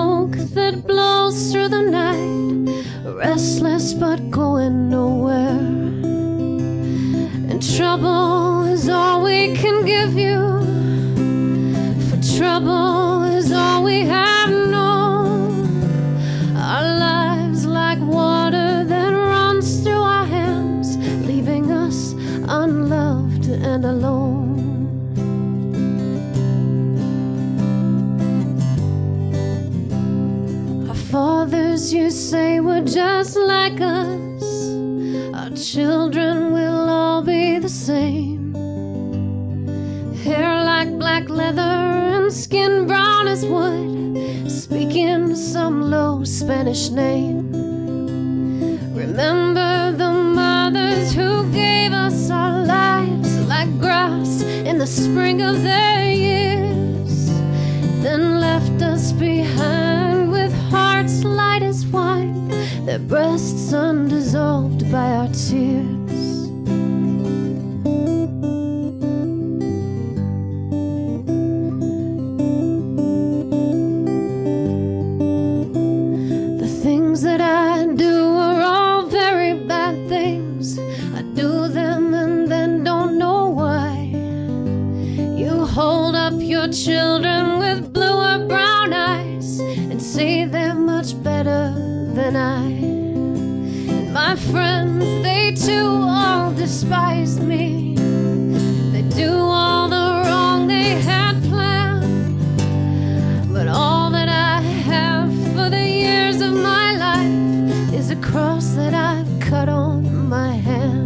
smoke that blows through the night, restless but going nowhere. And trouble is all we can give you, for trouble is all we have known. Our lives like water that runs through our hands, leaving us unloved and alone. Fathers, you say, were just like us. Our children will all be the same. Hair like black leather and skin brown as wood, speaking some low Spanish name. Remember the mothers who gave us our lives like grass in the spring of their years, then left us behind with hearts light as wine, their breasts undissolved by our tears. The things that I do are all very bad things. I do them and then don't know why. You hold up your children with blue or brown eyes and say they're much better than I. And my friends, they too all despise me. They do all the wrong they had planned, but all that I have for the years of my life is a cross that I've cut on my hand.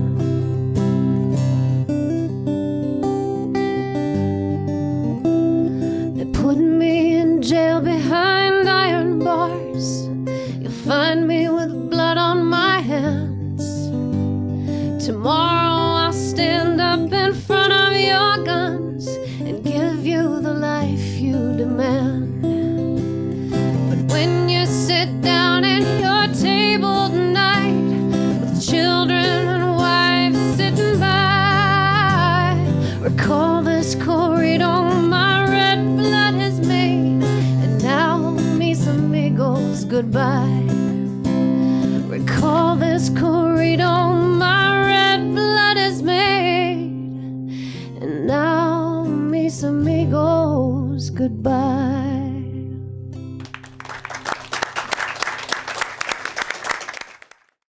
They put me in jail behind iron bars. You'll find me with blood on my hands. Tomorrow I'll stand up in front of your guns and give you the life you demand. But when you sit down at your table tonight with children and wives sitting by, recall this corridor my red blood has made, and now mis amigos, goodbye. Recall this corridor my red blood has made, and now mis amigos, goodbye.